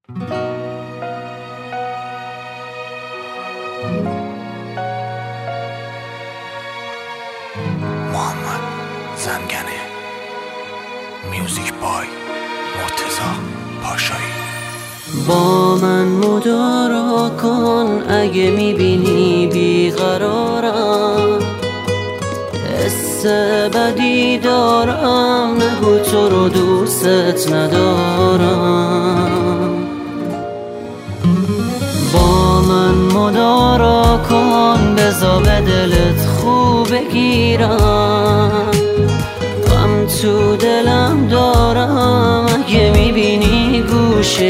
محمد زنگنه، میوزیک بای مرتضی پاشایی. با من مدارا کن اگه میبینی بیقرارم، حس بدی دارم، نگو تو رو دوست ندارم. با من مدارا کن بذار به دلت خوب بگیرم، غم تو دلم دارم اگه میبینی گوشه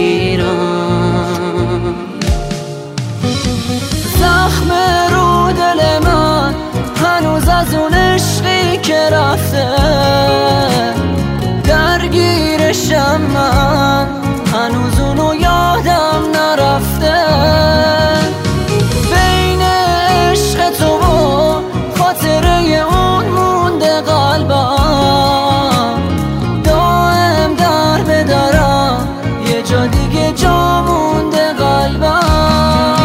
گیرم. زخم رو دل من هنوز از اون عشقی که رفته، درگیرشم من هنوز اونو یادم نرفته. بین عشق تو و خاطره اون مونده قلبم، دائم در بدارم یه جا دیگه جا مونده قلبم.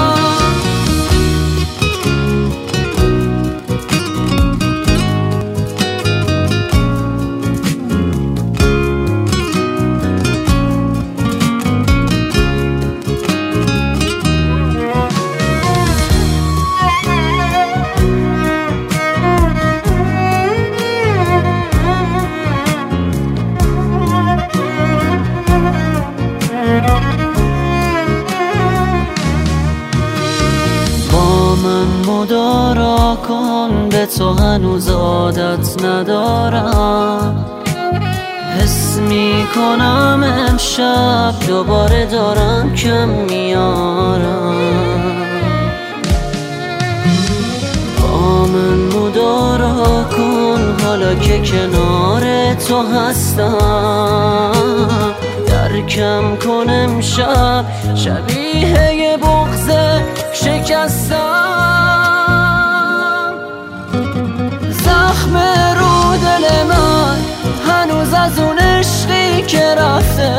من مدارا کن به تو هنوز عادت ندارم، حس میکنم امشب دوباره دارم کم میارم. با من مدارا کن حالا که کنار تو هستم، درکم کن امشب شبیه یه بغض شکستم. زخم رو دل من هنوز از اون عشقی که رفته،